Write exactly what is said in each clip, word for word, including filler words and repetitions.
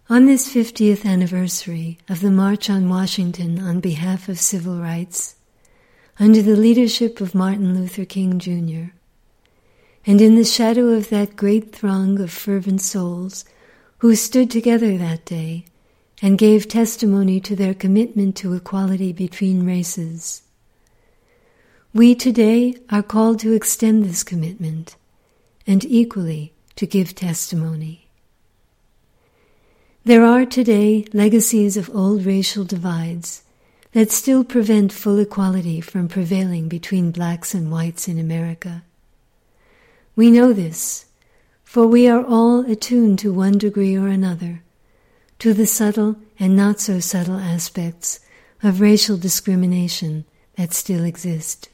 On this fiftieth anniversary of the March on Washington on behalf of civil rights, under the leadership of Martin Luther King Junior, and in the shadow of that great throng of fervent souls who stood together that day and gave testimony to their commitment to equality between races, we today are called to extend this commitment and equally to give testimony. There are today legacies of old racial divides that still prevent full equality from prevailing between blacks and whites in America. We know this, for we are all attuned to one degree or another to the subtle and not so subtle aspects of racial discrimination that still exist.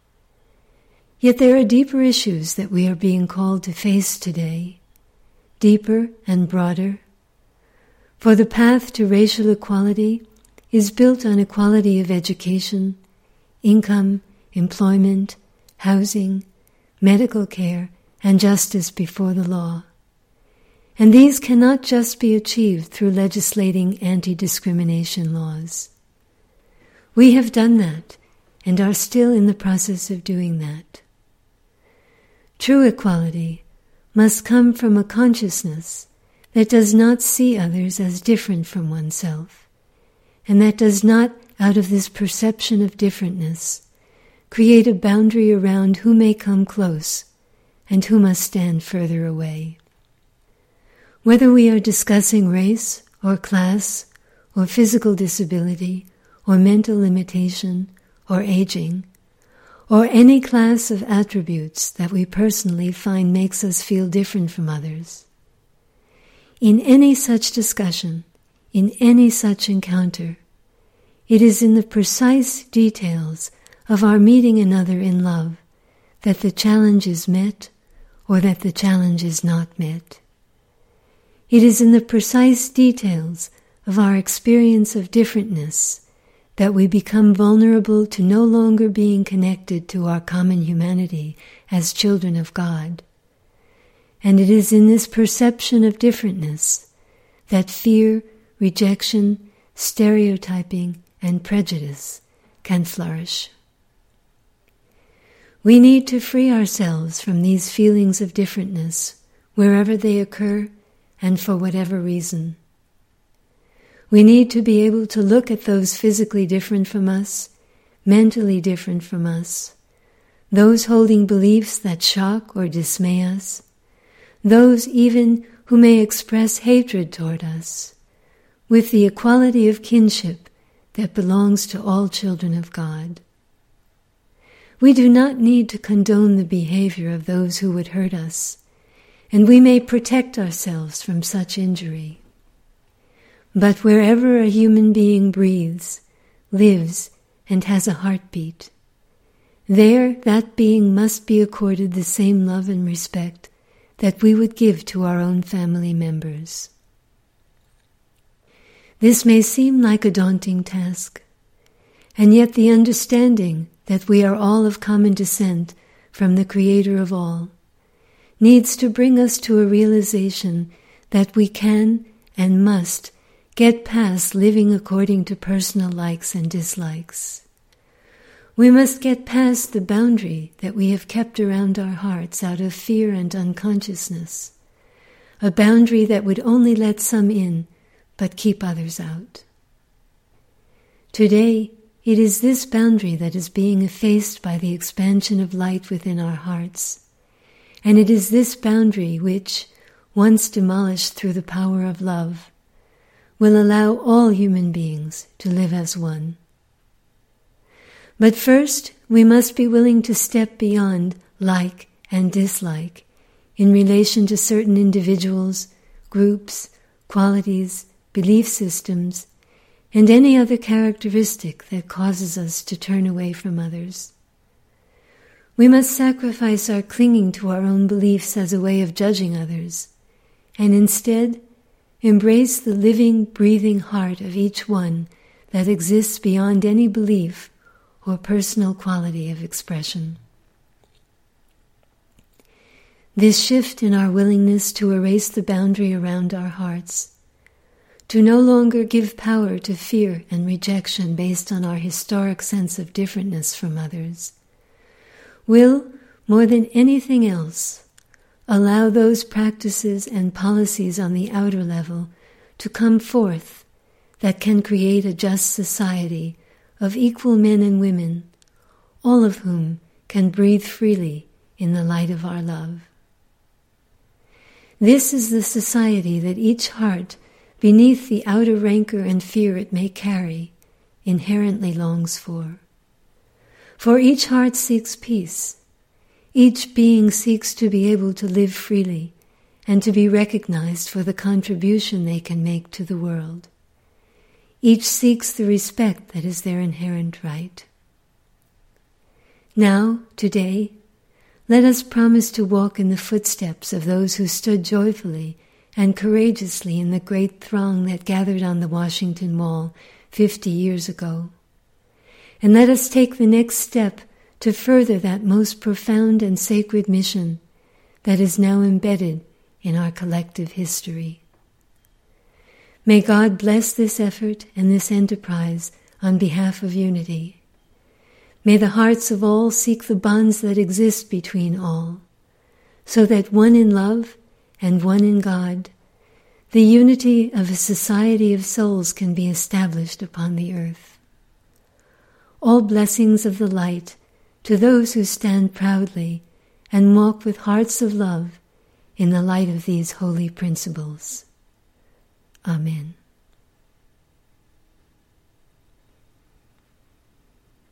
Yet there are deeper issues that we are being called to face today, deeper and broader. For the path to racial equality is built on equality of education, income, employment, housing, medical care, and justice before the law. And these cannot just be achieved through legislating anti-discrimination laws. We have done that and are still in the process of doing that. True equality must come from a consciousness that does not see others as different from oneself, and that does not, out of this perception of differentness, create a boundary around who may come close and who must stand further away. Whether we are discussing race or class or physical disability or mental limitation or aging, or any class of attributes that we personally find makes us feel different from others, in any such discussion, in any such encounter, it is in the precise details of our meeting another in love that the challenge is met or that the challenge is not met. It is in the precise details of our experience of differentness that we become vulnerable to no longer being connected to our common humanity as children of God. And it is in this perception of differentness that fear, rejection, stereotyping, and prejudice can flourish. We need to free ourselves from these feelings of differentness wherever they occur and for whatever reason. We need to be able to look at those physically different from us, mentally different from us, those holding beliefs that shock or dismay us, those even who may express hatred toward us, with the equality of kinship that belongs to all children of God. We do not need to condone the behavior of those who would hurt us, and we may protect ourselves from such injury. But wherever a human being breathes, lives, and has a heartbeat, there that being must be accorded the same love and respect that we would give to our own family members. This may seem like a daunting task, and yet the understanding that we are all of common descent from the Creator of all needs to bring us to a realization that we can and must get past living according to personal likes and dislikes. We must get past the boundary that we have kept around our hearts out of fear and unconsciousness, a boundary that would only let some in but keep others out. Today, it is this boundary that is being effaced by the expansion of light within our hearts, and it is this boundary which, once demolished through the power of love, will allow all human beings to live as one. But first, we must be willing to step beyond like and dislike in relation to certain individuals, groups, qualities, belief systems, and any other characteristic that causes us to turn away from others. We must sacrifice our clinging to our own beliefs as a way of judging others, and instead embrace the living, breathing heart of each one that exists beyond any belief or personal quality of expression. This shift in our willingness to erase the boundary around our hearts to no longer give power to fear and rejection based on our historic sense of differentness from others, will, more than anything else, allow those practices and policies on the outer level to come forth that can create a just society of equal men and women, all of whom can breathe freely in the light of our love. This is the society that each heart, beneath the outer rancor and fear it may carry, inherently longs for. For each heart seeks peace. Each being seeks to be able to live freely and to be recognized for the contribution they can make to the world. Each seeks the respect that is their inherent right. Now, today, let us promise to walk in the footsteps of those who stood joyfully and courageously in the great throng that gathered on the Washington Mall fifty years ago. And let us take the next step to further that most profound and sacred mission that is now embedded in our collective history. May God bless this effort and this enterprise on behalf of unity. May the hearts of all seek the bonds that exist between all, so that one in love and one in God, the unity of a society of souls can be established upon the earth. All blessings of the light to those who stand proudly and walk with hearts of love in the light of these holy principles. Amen.